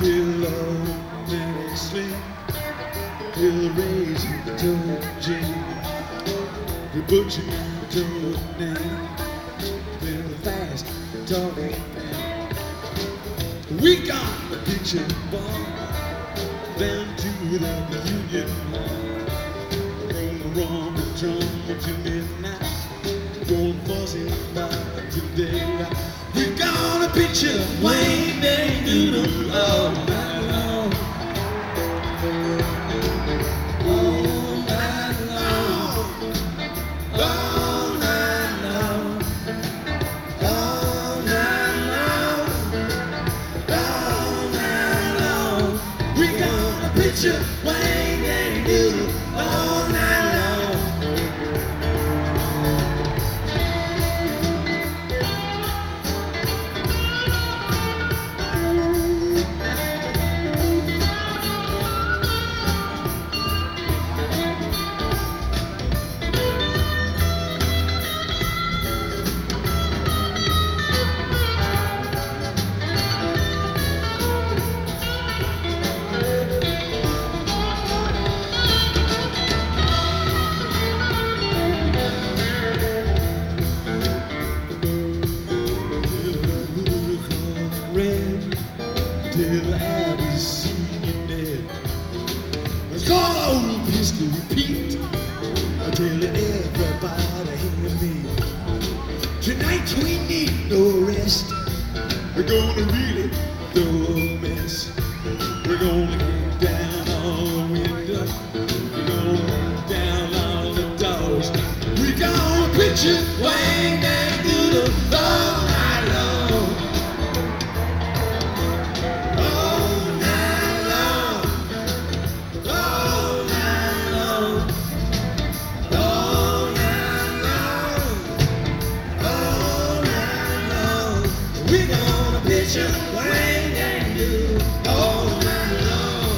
till all men is slain. Till raising the Jane, the butcher and the name. Till fast talking man. We got the picture bar down to the Union Hall. From the drum to midnight, going fussing about today. We got a picture Wayne and Doodle all night long. All night long. All night long. All night long. All night long. We got a picture Wayne and Doodle all night long. Till I be seen you dead. Let's call old Pistol Pete. I tell everybody hear me. Tonight we need no rest. We're gonna really throw a mess. We're gonna kick down all the windows. We're gonna kick down all the doors. We gonna picture Wayne and Doodle all night long. We're gonna picture Wayne and Doodle all night long.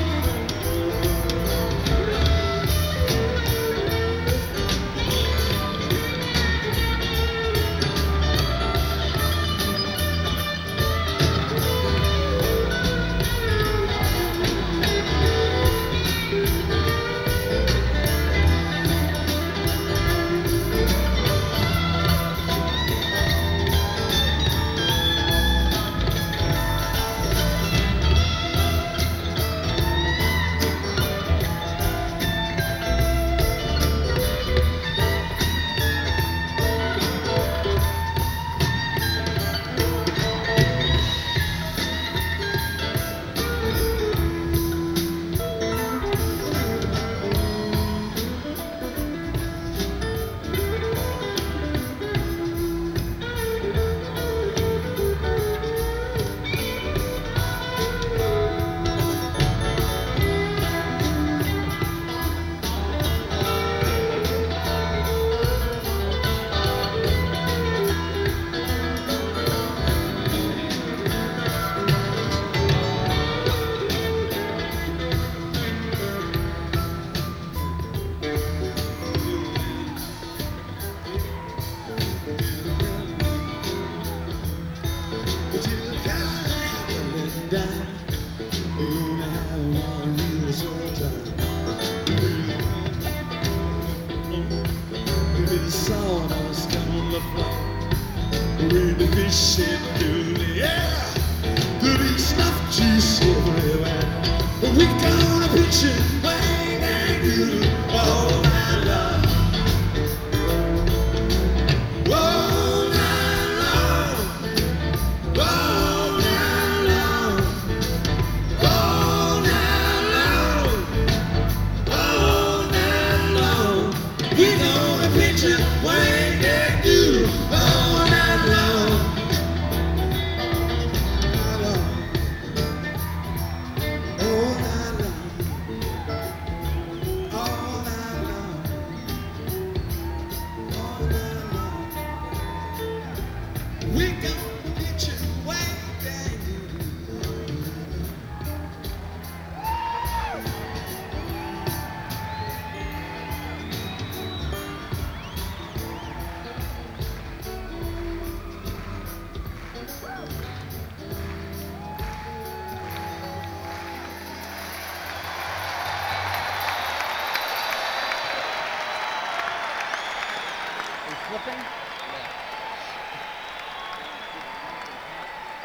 With the fish and dooley, yeah, there'll be stuffed juice everywhere. We gonna picture Wayne and Doodle all night long. All night long. All night long. All night long. All night long. We gonna picture Wayne and Doodle all night long. something?